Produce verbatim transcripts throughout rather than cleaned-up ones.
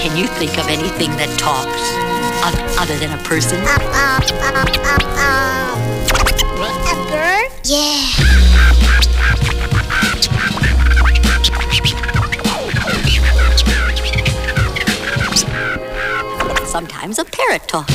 Can you think of anything that talks o- other than a person? Um, um, um, um, um. A bird? Yeah. Sometimes a parrot talks.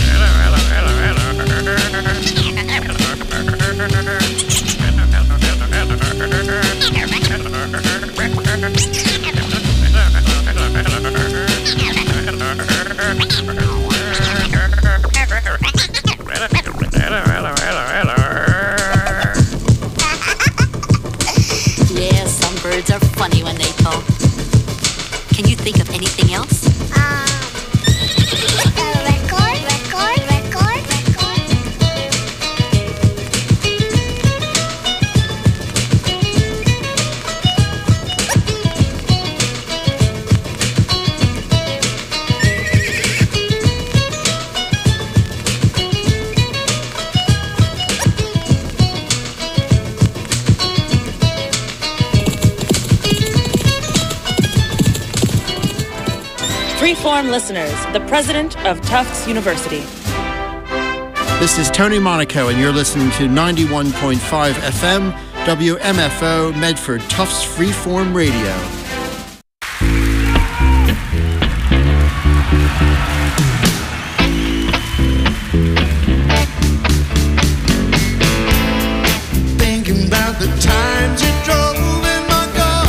Yeah, some birds are funny when they talk. Can you think of anything else? Um. A record? Record? Record? Record? Freeform listeners, the president of Tufts University. This is Tony Monaco, and you're listening to ninety-one point five F M, W M F O, Medford, Tufts Freeform Radio. Thinking about the times you drove in my car,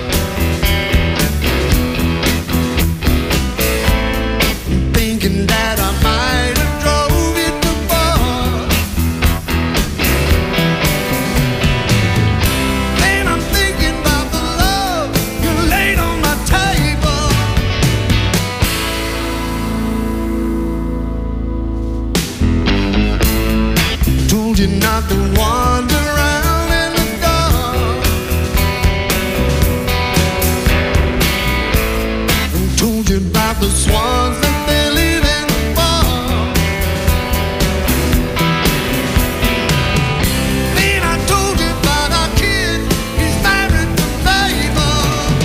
thinking that I might have drove it too far. Then I'm thinking about the love you laid on my table. Told you not to wander around in the dark, and told you about the swans that they live in the bar. Then I told you about our kid, he's married to Mabel.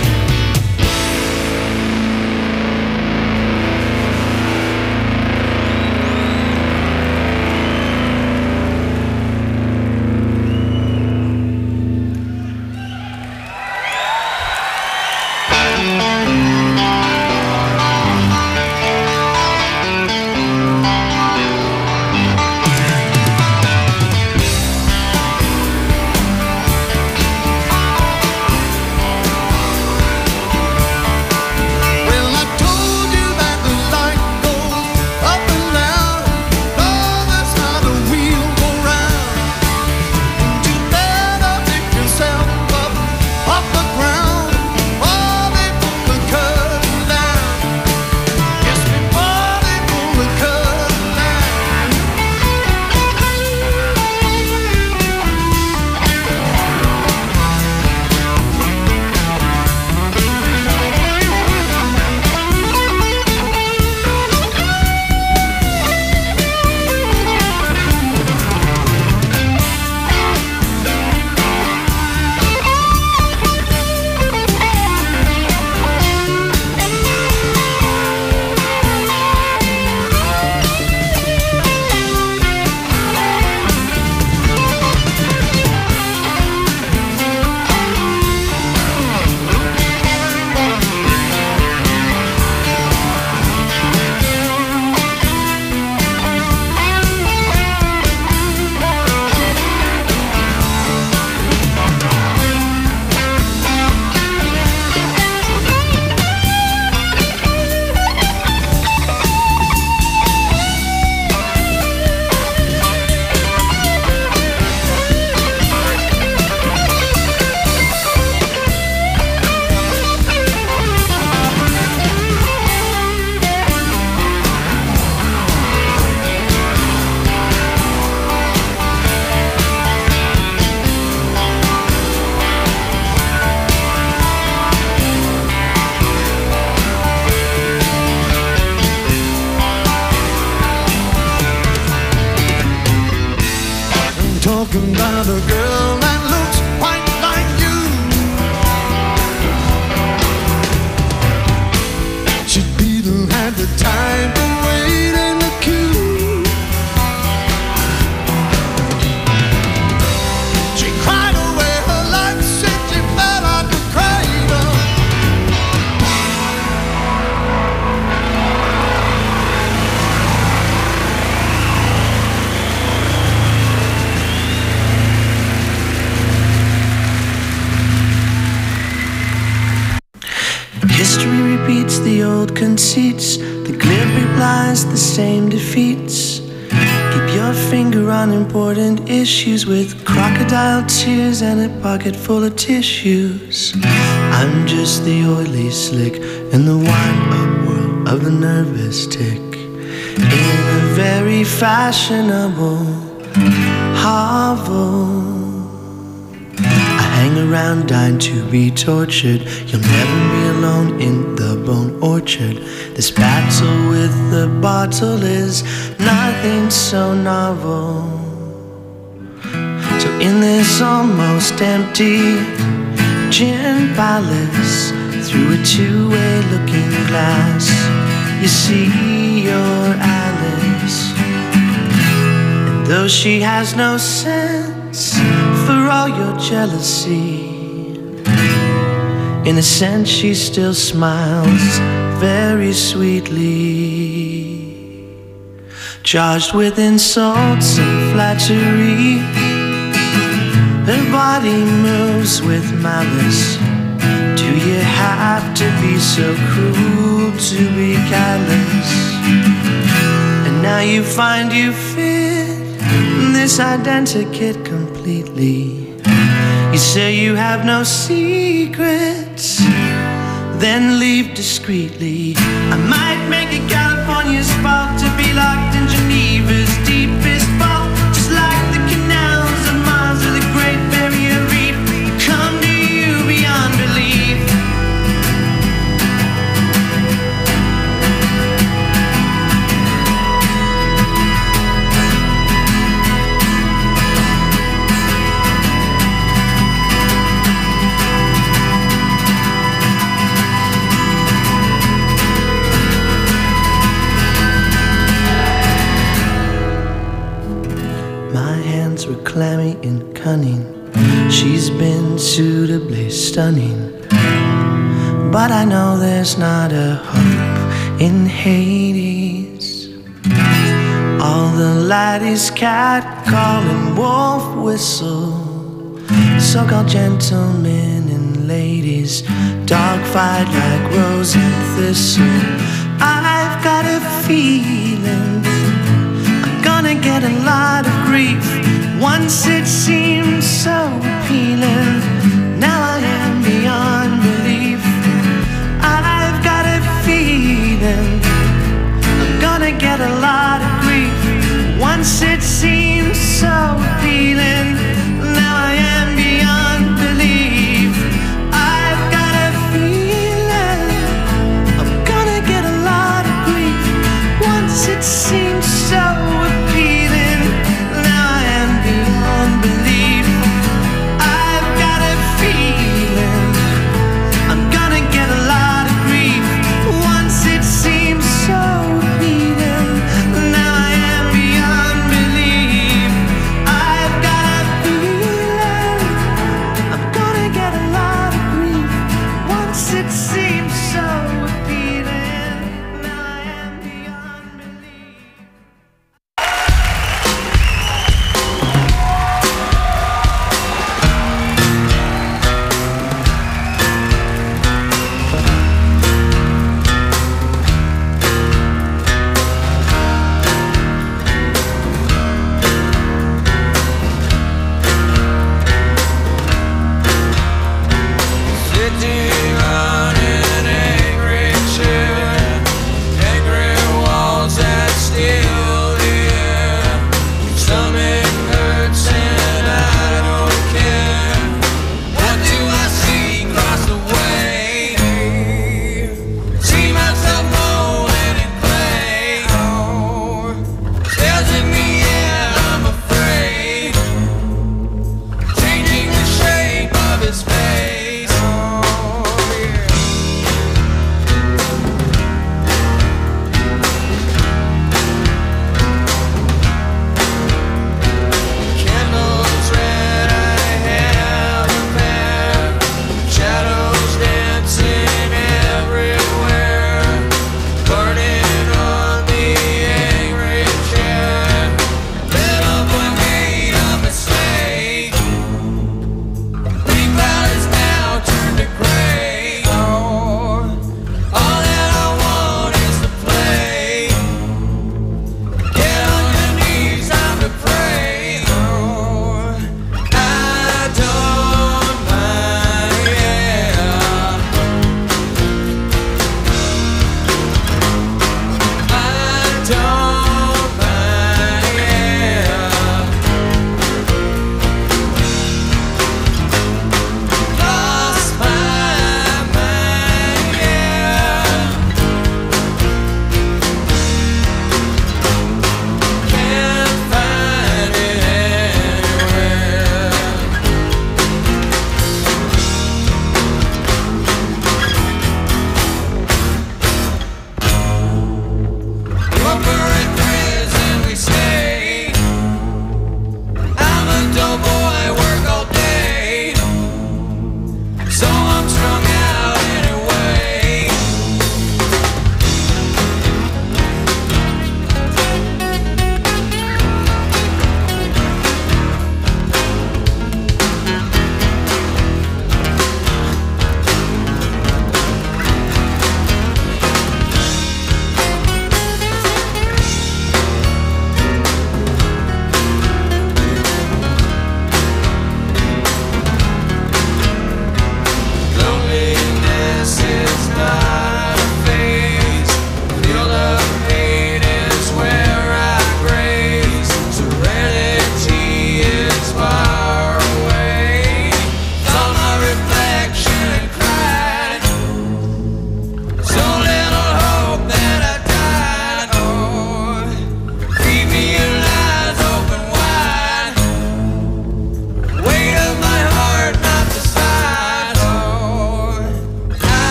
Well, I told you that the light goes up and down, oh, that's how the wheel go round. And you better pick yourself up off the ground, before they pull the curtain down. Yes, before they pull the curtain down. I'm talking about a girl that looks quite like you. She'd be the old conceits, the glib replies, the same defeats. Keep your finger on important issues with crocodile tears and a pocket full of tissues. I'm just the oily slick in the wind-up world of the nervous tick, in a very fashionable hovel. I hang around dying to be tortured. You'll never be alone in the bone orchard. This battle with the bottle is nothing so novel. So in this almost empty gin palace, through a two-way looking glass, you see your Alice. And though she has no sense for all your jealousy, in a sense she still smiles very sweetly. Charged with insults and flattery, her body moves with malice. Do you have to be so cruel to be callous? And now you find you fit this identikit completely. You say you have no secrets, then leave discreetly. I might make a California's fault to be locked in Geneva's deepest vault, just like the canals of Mars or the Great Barrier Reef. Come to you beyond belief. Were clammy and cunning. She's been suitably stunning, but I know there's not a hope in Hades. All the laddies cat call and wolf whistle, so-called gentlemen and ladies dogfight like rose and thistle. I've got a feeling I'm gonna get a lot of grief. Once it seemed so appealing, now I am beyond belief. I've got a feeling I'm gonna get a lot of grief. Once it seemed so appealing, now I am beyond belief. I've got a feeling I'm gonna get a lot of grief. Once it seemed so appealing, now I am beyond belief. I've got a feeling I'm gonna get a lot of grief. Once it seems so appealing,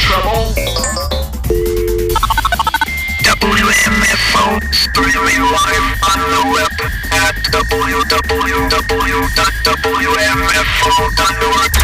trouble? W M F O, streaming live on the web at w w w dot w m f o dot org.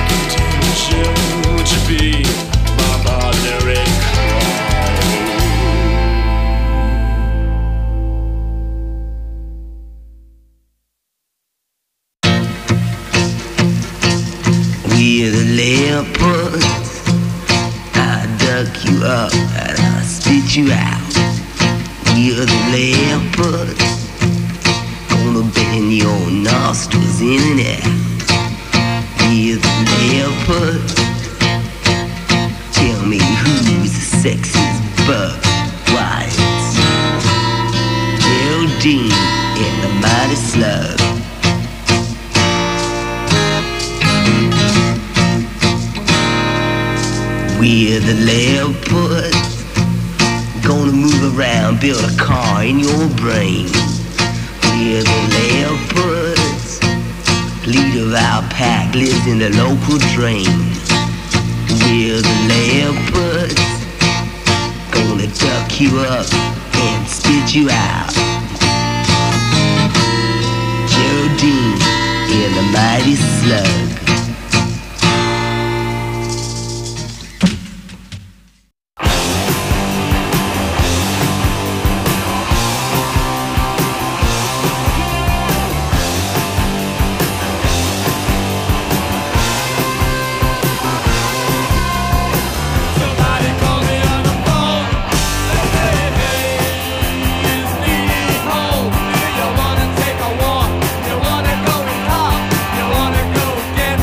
Would you be my partner in crime? spit you out. We're the leopards, gonna bend your nostrils in and out. We're the leopards, tell me who's the sexiest buck. Why, it's Geraldine and the mighty slug. We're the leopards, gonna move around, build a car in your brain. We're the leopards, leader of our pack lives in the local drain. We're the leopards, gonna duck you up and spit you out. Geraldine and the mighty slug. You wanna go and talk, you wanna go get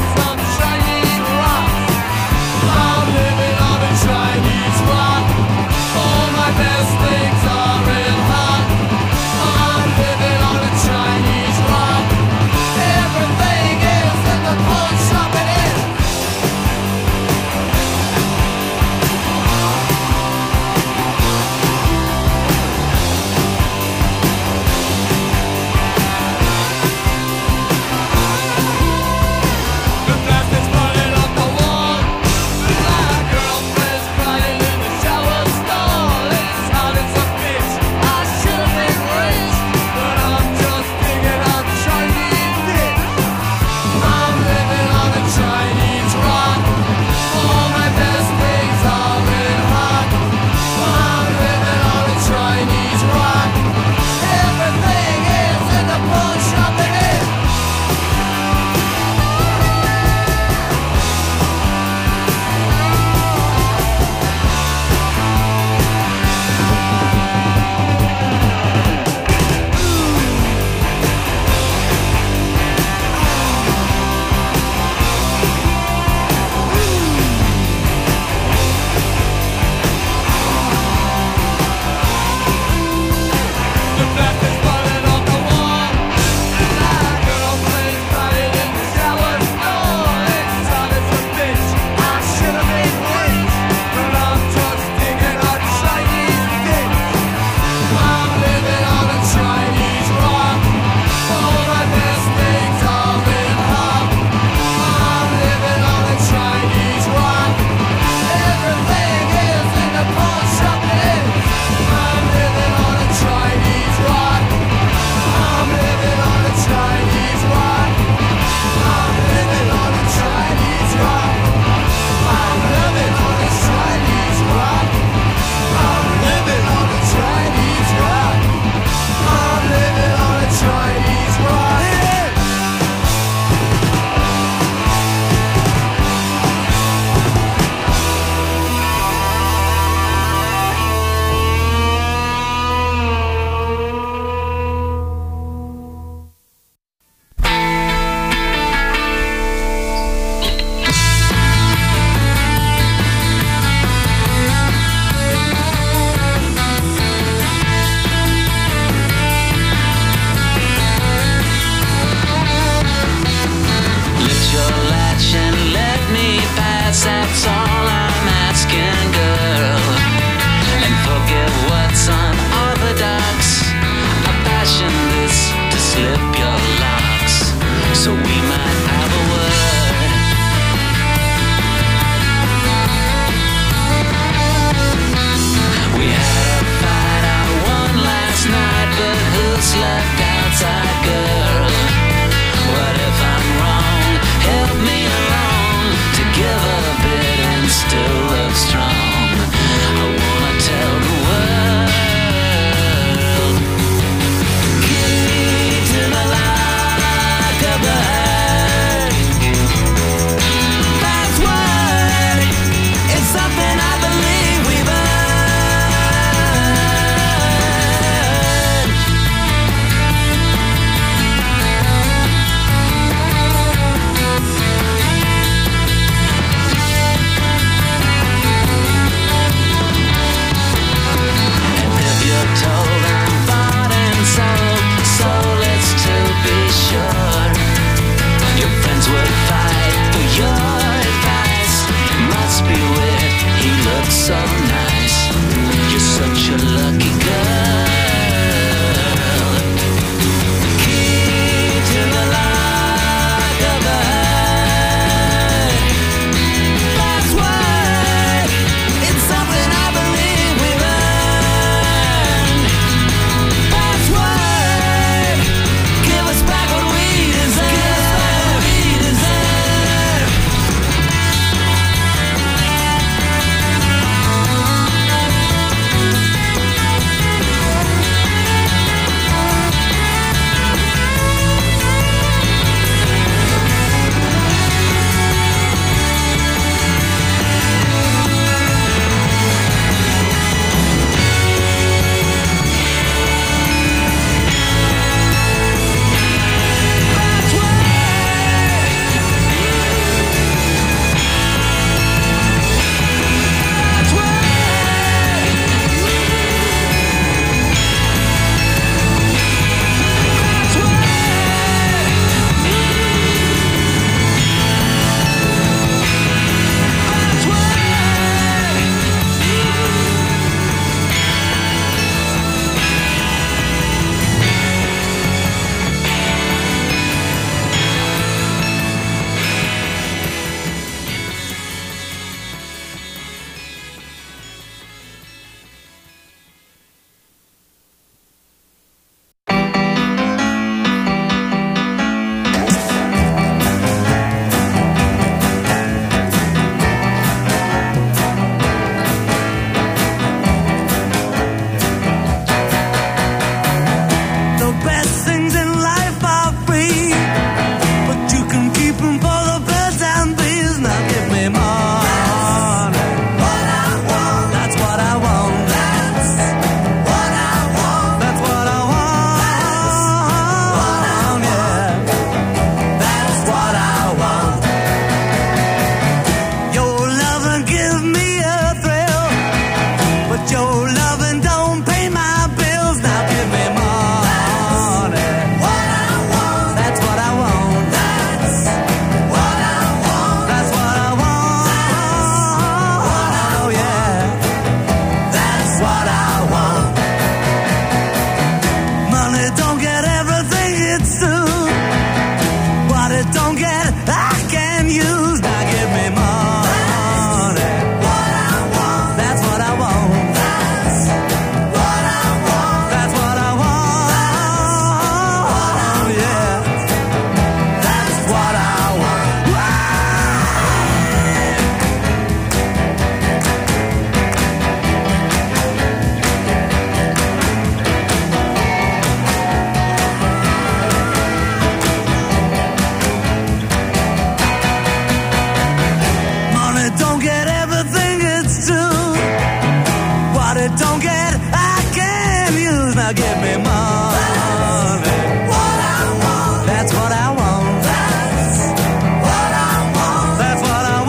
that I can use. Now give me money. What I want. That's what I want. That's what I want. That's what I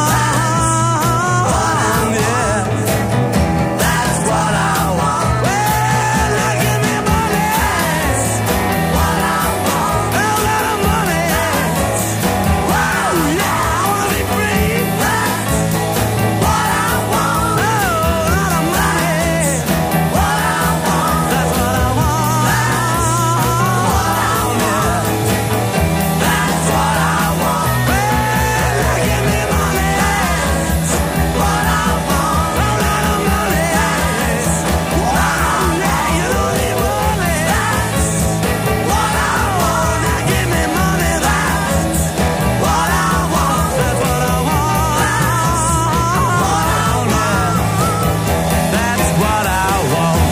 want. Yeah. That's what I want. Well, now give me money. That's what I want. A lot of money. Whoa, yeah, I wanna be free. That's what I want. Oh, a lot of money. What I want. That's what I want. That's what I want. Well, now give me money. That's what I want. A lot of money. Wow, yeah, you don't need money. That's what I want. Now give me money. That's what I want. That's what I want. That's what I want.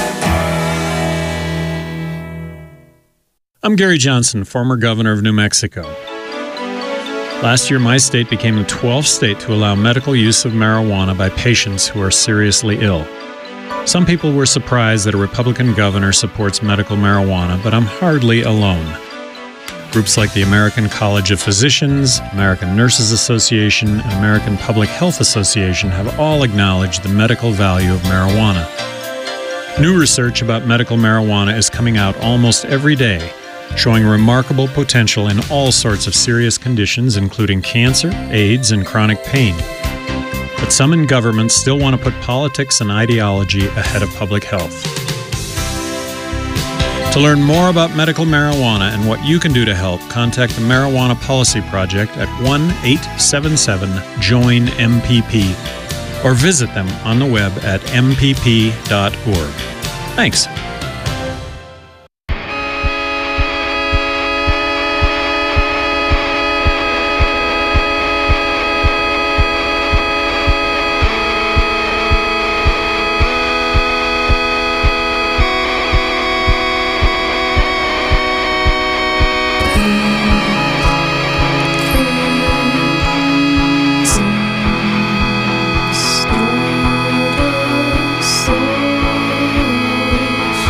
I'm Gary Johnson, former governor of New Mexico. Last year, my state became the twelfth state to allow medical use of marijuana by patients who are seriously ill. Some people were surprised that a Republican governor supports medical marijuana, but I'm hardly alone. Groups like the American College of Physicians, American Nurses Association, and American Public Health Association have all acknowledged the medical value of marijuana. New research about medical marijuana is coming out almost every day, showing remarkable potential in all sorts of serious conditions, including cancer, AIDS, and chronic pain. But some in government still want to put politics and ideology ahead of public health. To learn more about medical marijuana and what you can do to help, contact the Marijuana Policy Project at one eight seven seven join M P P or visit them on the web at m p p dot org. Thanks. Stardust.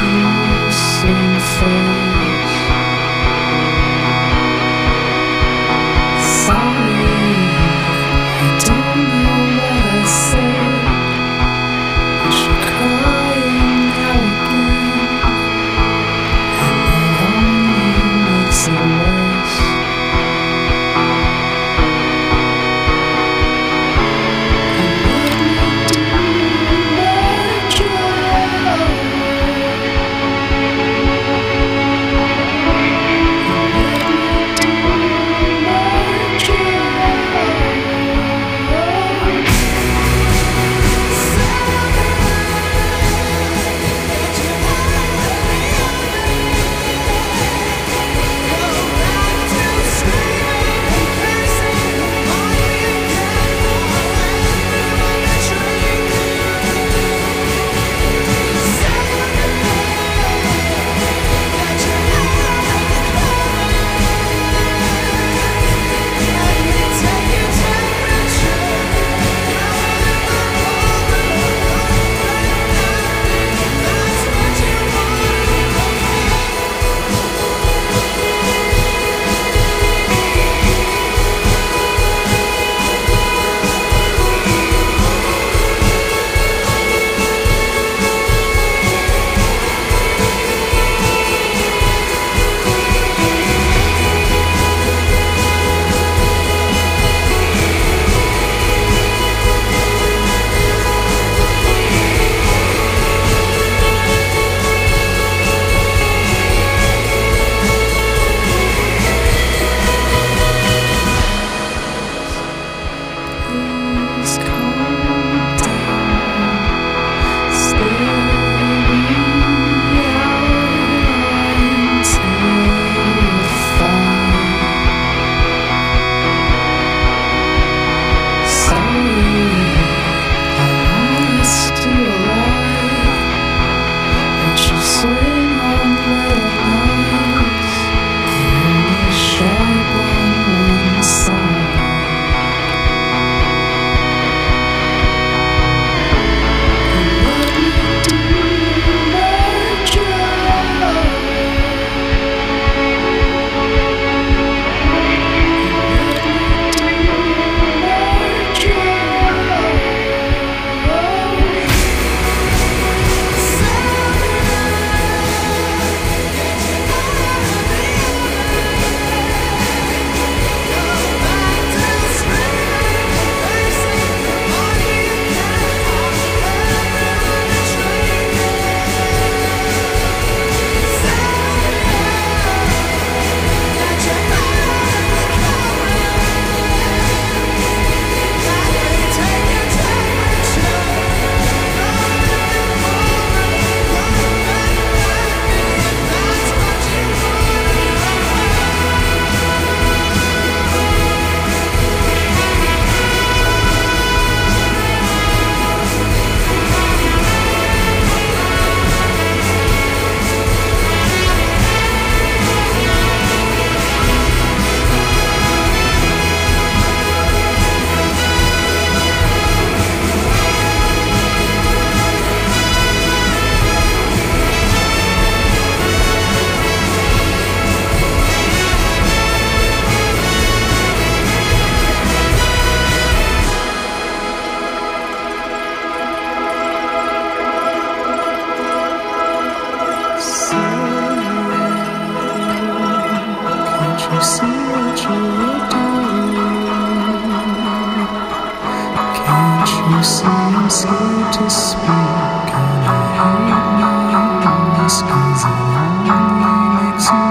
scared to speak, and I hate my voice 'cause it only makes me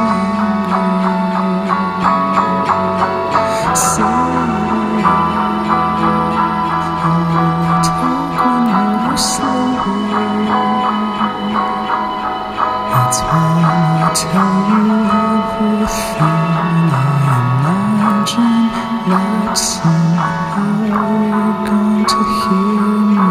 angry. So I wanna talk when you're sleeping. That's when I tell you everything, and I imagine that somehow you're going to hear me.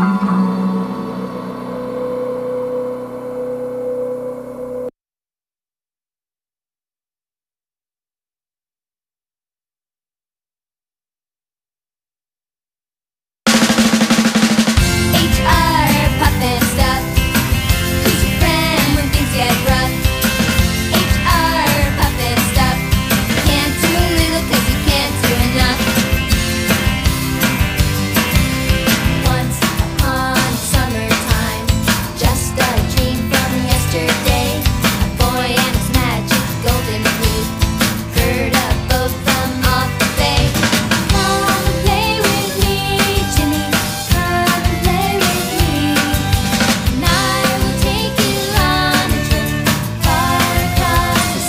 H R puff and stuff. Who's your friend when things get rough? H R puff and stuff. Can't do a little 'cause you can't do enough. Once upon summertime, just a dream from yesterday. A boy and his magic golden flute heard a boat from off the bay. Come and play with me, Jimmy. Come and play with me, and I will take you on a trip far across the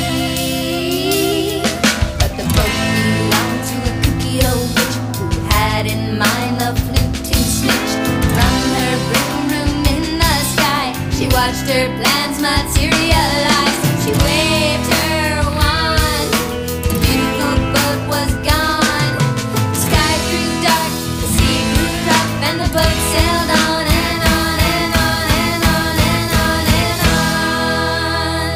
sea. But the boat belonged to a kooky old witch who had in mind the flute to snitch from her broom room in the sky. She watched her plans materialize. She waved her wand. The beautiful boat was gone. The sky grew dark, the sea grew rough, and the boat sailed on and on and on and on and on and on.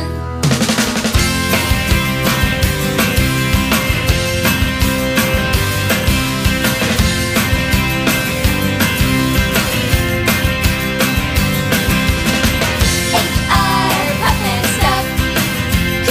H R puff and stuff.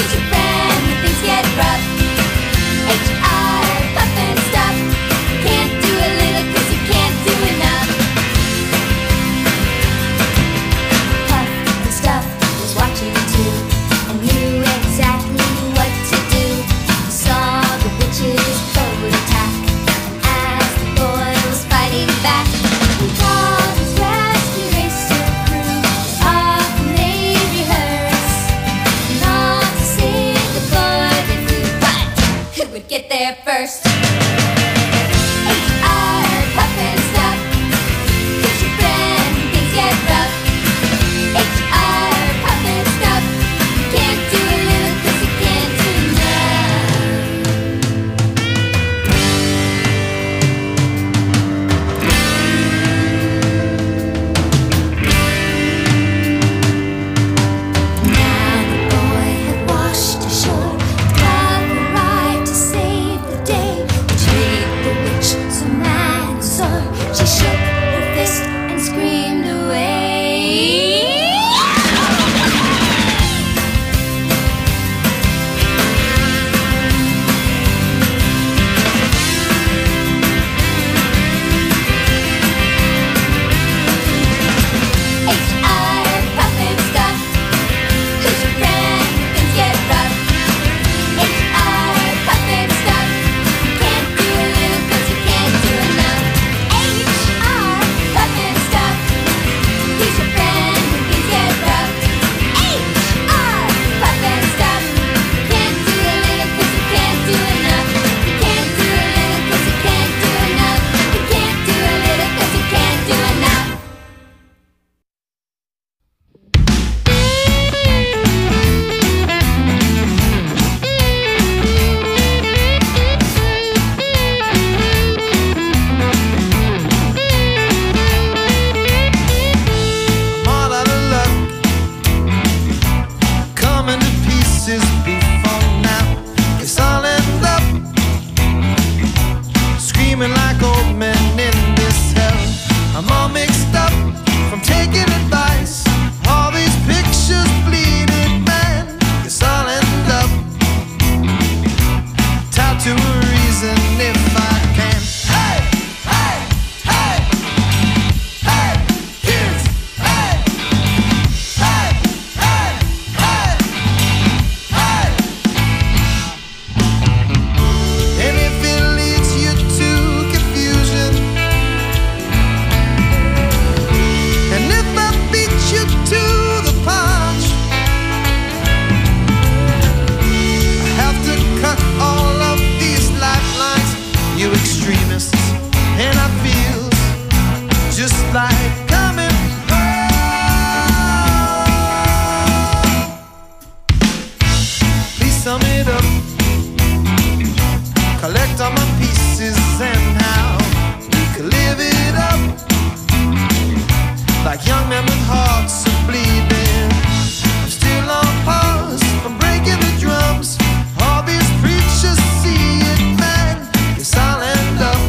and with hearts are bleeding. I'm still on pause from breaking the drums. All these preachers see it, man. Guess I'll end up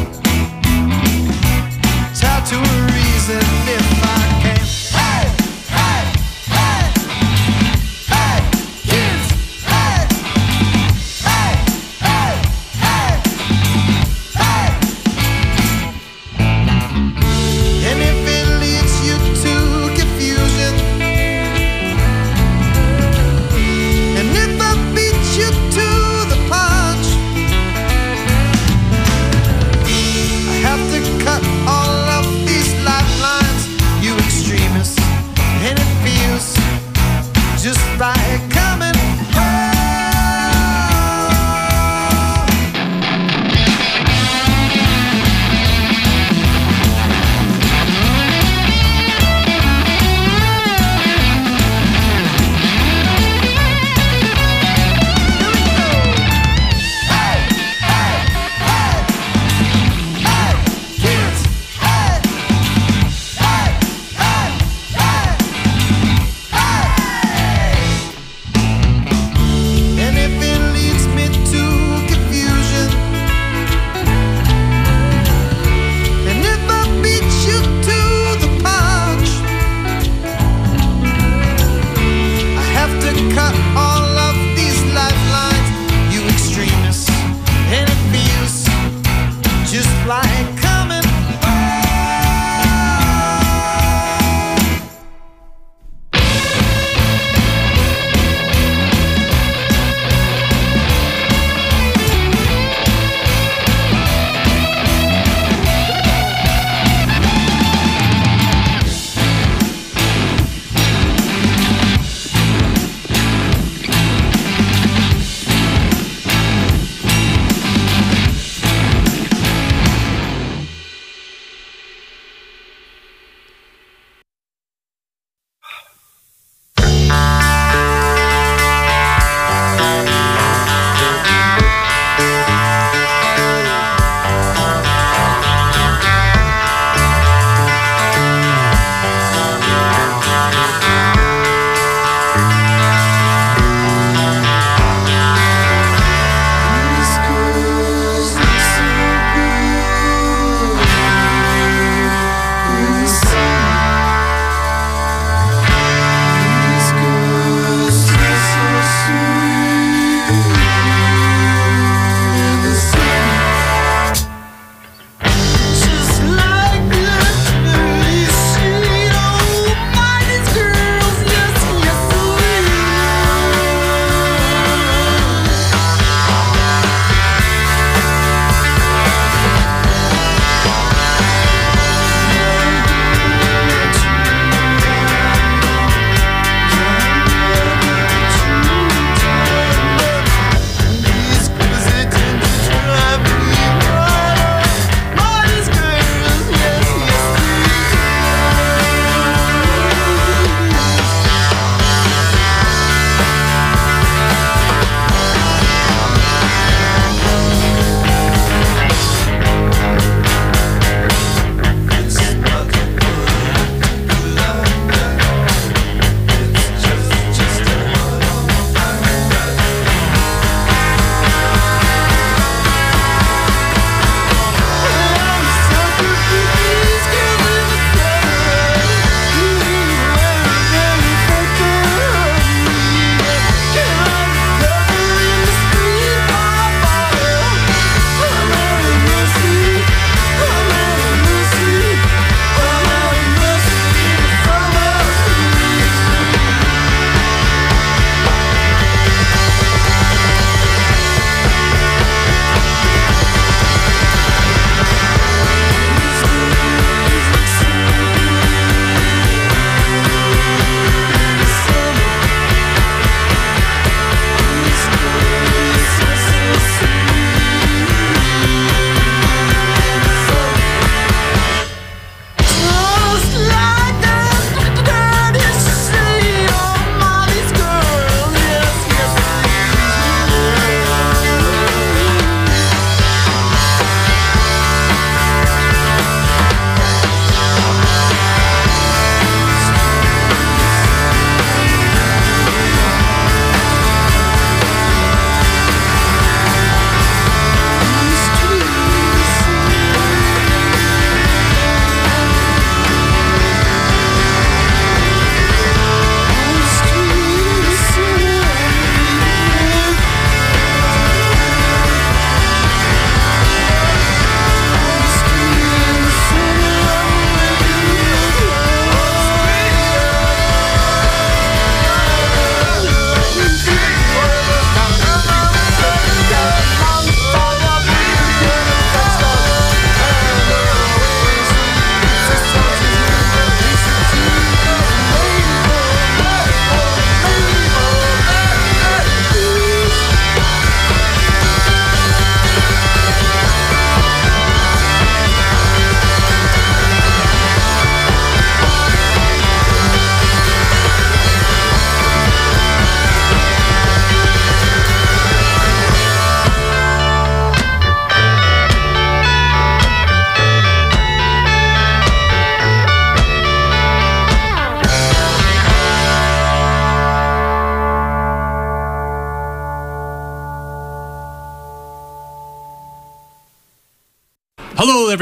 tied to a reason if I can. Hey, hey, hey, hey, kids, hey, hey, hey, hey, hey. And if it leads you to confuse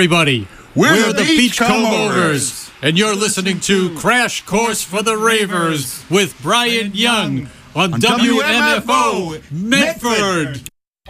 everybody. We're, We're the, the Beach Beach Comb-Overs. Comb-Overs, and you're listening to Crash Course for the Ravers with Brian Young on, on W M F O Medford.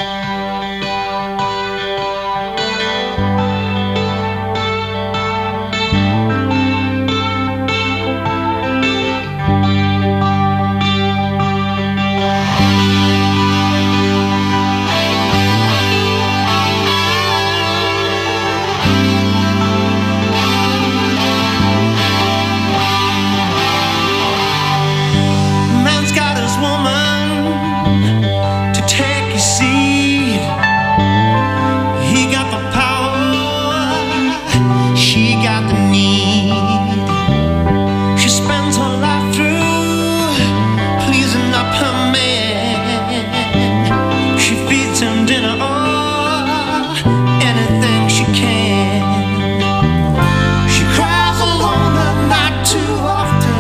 Man's got his woman to take his seat. He got the power, she got the need. She spends her life through pleasing up her man. She feeds him dinner or anything she can. She cries alone at night too often.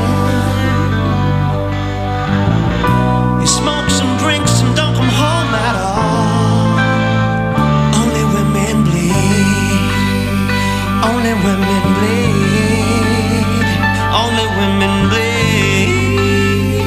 He smokes and drinks and don't come home at all. Only women bleed. Only women bleed. Only women bleed.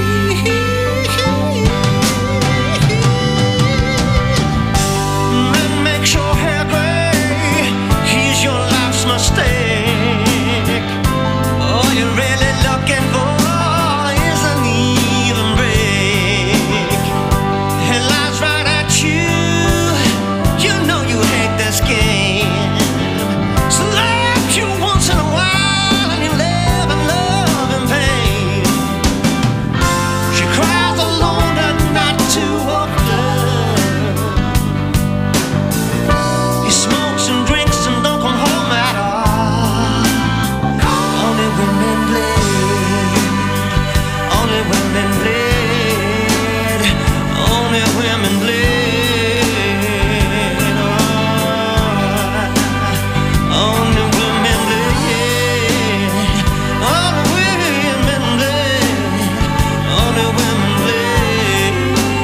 Men make your hair gray. Here's your life's mistake. All you're really looking for is an even break. It lies right at you. You know you hate this game. So love you once in a while and you live and love in pain. She cries alone at night too often. He smokes and drinks and don't come home at all. Only women bleed. Only women bleed. Only women bleed. Oh, only women bleed. Only women bleed. Only women bleed.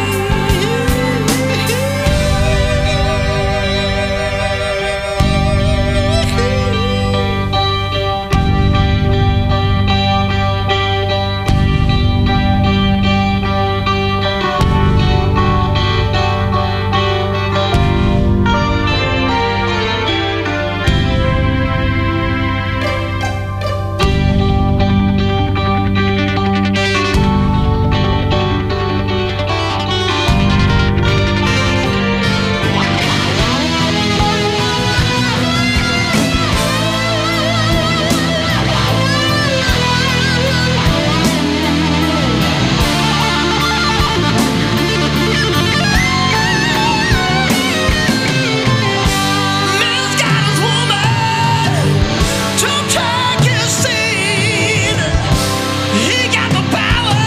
Man's got his woman to take his seat. He got the power,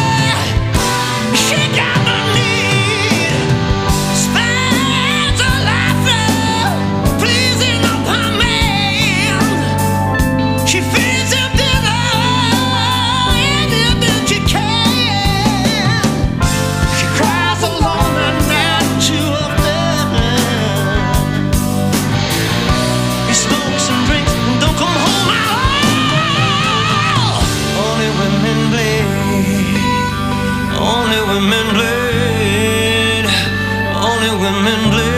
she got the need. Spends her life through pleasing up her man. She feeds him dinner anything she can. She cries alone at night too often. He smokes and drinks and don't come home at all. Only women bleed. Only women bleed. Only women bleed.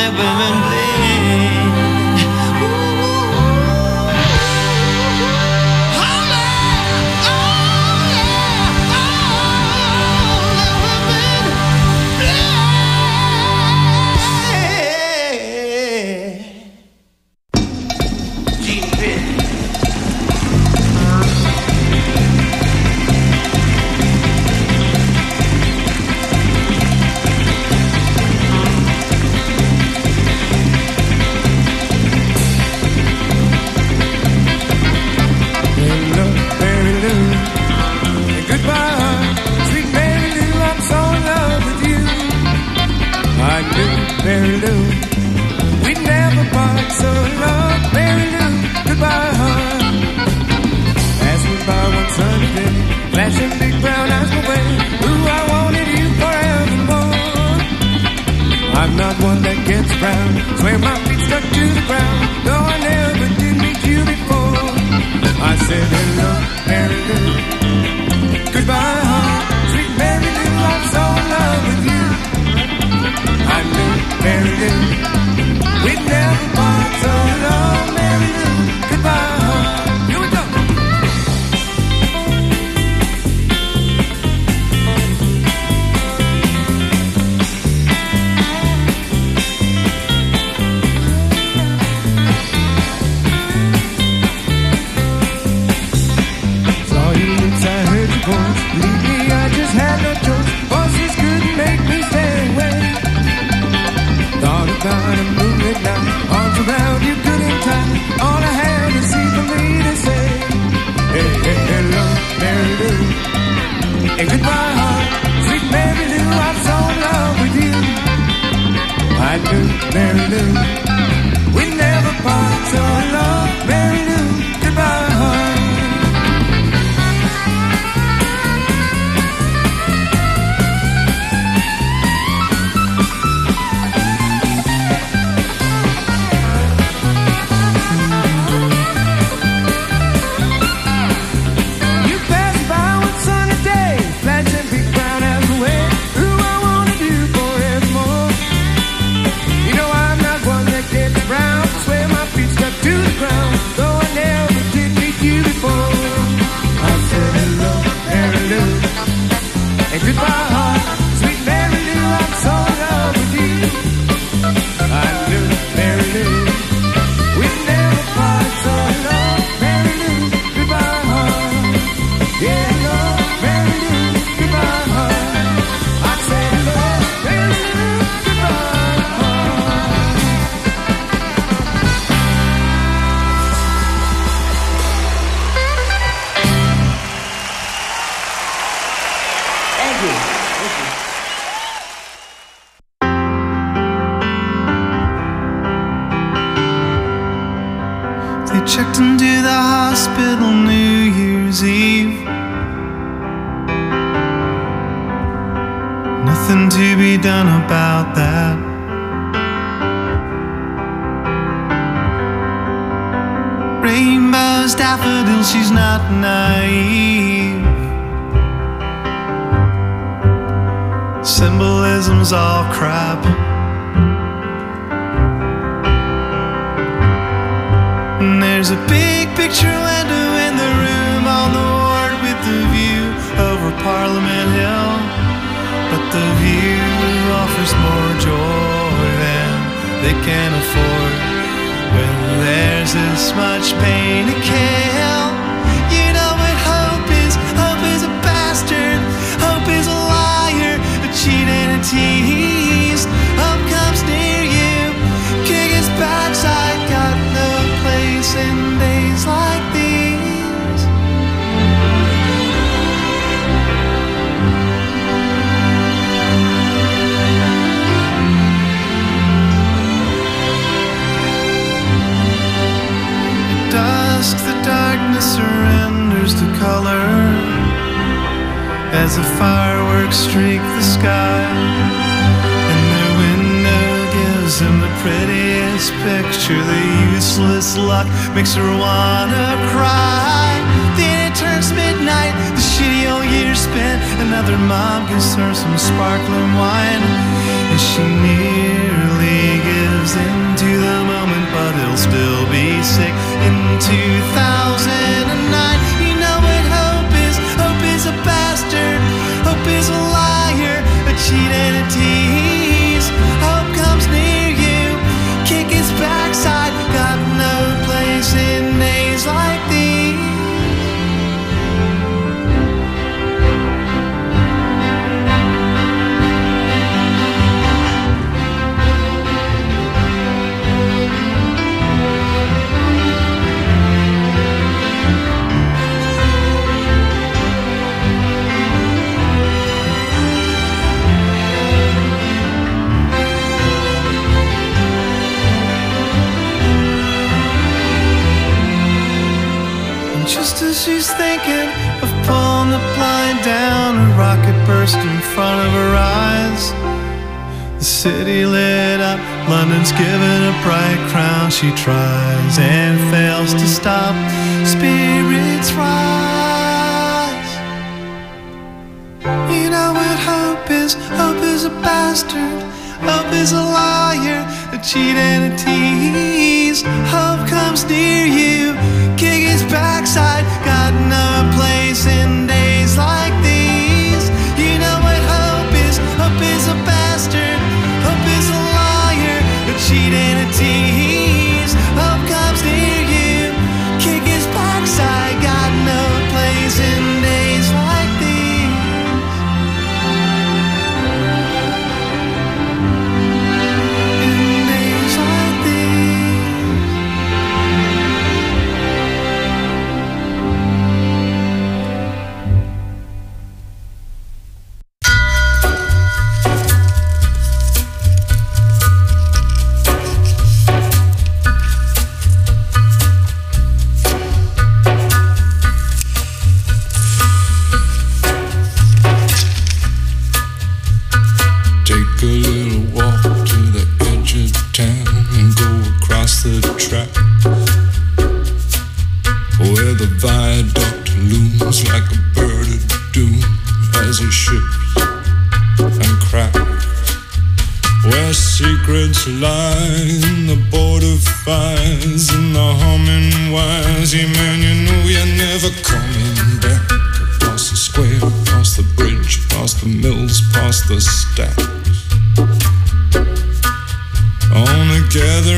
never been played. Mary Lou, we'd never part, so long, Mary Lou, goodbye, hon. As we by one sunny day, flashing big brown eyes my way, ooh, I wanted you forevermore. I'm not one that gets brown, swear my feet stuck to the ground, though I never did meet you before. I said hello, Mary Lou, goodbye, hon. Sweet Mary Lou, I'm so in love with you. I knew Mary Lou, we'd never part, so long, Mary Lou, goodbye, hon. Here we go. Saw your lips, I heard your voice. Believe me, I just had no choice. Voices couldn't make me stay away. Thought about a moonlit night, arms around you good and tight. All I had to see for me to say, hey, hey, hello, Mary Lou, and goodbye, hon. Sweet Mary Lou, I'm so in love with you. I knew Mary Lou, we'd never part, so long, Mary Lou, goodbye, hon. Goodbye, hon. Sweet Mary Lou, I'm so in love with you. I knew Mary Lou, we'd never part, so long, Mary Lou, goodbye, hon. Yeah, no, Mary Lou, goodbye, hon. I said hello, Mary Lou, goodbye, hon. Thank you. Thank you. They checked into the hospital New Year's Eve. Nothing to be done about that. Rainbows, daffodils, she's not naive. Symbolism's all crap. And there's a big picture window in the room on the ward with the view over Parliament Hill. But the view offers more joy than they can afford when there's this much pain to kill. You know what hope is? Hope is a bastard. Hope is a liar, a cheat and a tease. Hope comes near you, kick his backside. Got no place in days like these. At dusk, the darkness surrenders to color as the fireworks streak the sky, and their window gives them the prettiest picture. The useless luck makes her wanna cry. Then it turns midnight, the shitty old year spent. Another mom gives her some sparkling wine, and she nearly gives two thousand nine. You know what hope is? Hope is a bastard. Hope is a liar, a cheat and a tease. Hope comes near you, kick his backside. Got no place in days like these. Just as she's thinking of pulling the blind down, a rocket burst in front of her eyes. The city lit up, London's given a bright crown. She tries and fails to stop, spirits rise. You know what hope is? Hope is a bastard. Hope is a liar, a cheat and a tease. Hope comes near you, kick his backside. Got no place in days like these. You know what hope is? Hope is a bastard. Hope is a liar, a cheat and a tease. Hope comes near you, kick his backside. Got no place in days like these. Line, the border fires and the humming wires. Yeah, man, you know you're never coming back. Past the square, past the bridge, past the mills, past the stack.